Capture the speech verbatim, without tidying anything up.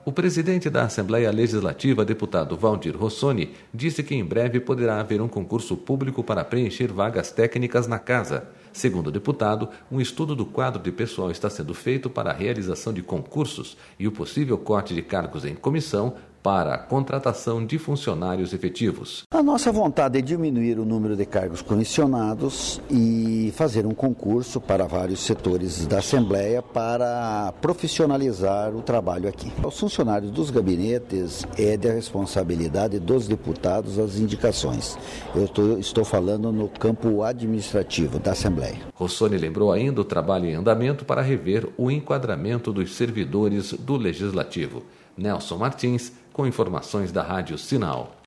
O presidente da Assembleia Legislativa, deputado Valdir Rossoni, disse que em breve poderá haver um concurso público para preencher vagas técnicas na casa. Segundo o deputado, um estudo do quadro de pessoal está sendo feito para a realização de concursos e o possível corte de cargos em comissão para a contratação de funcionários efetivos. A nossa vontade é diminuir o número de cargos comissionados e fazer um concurso para vários setores da Assembleia para profissionalizar o trabalho aqui. Os funcionários dos gabinetes é da responsabilidade dos deputados as indicações. Eu tô, estou falando no campo administrativo da Assembleia. Rossoni lembrou ainda o trabalho em andamento para rever o enquadramento dos servidores do Legislativo. Nelson Martins, com informações da Rádio Sinal.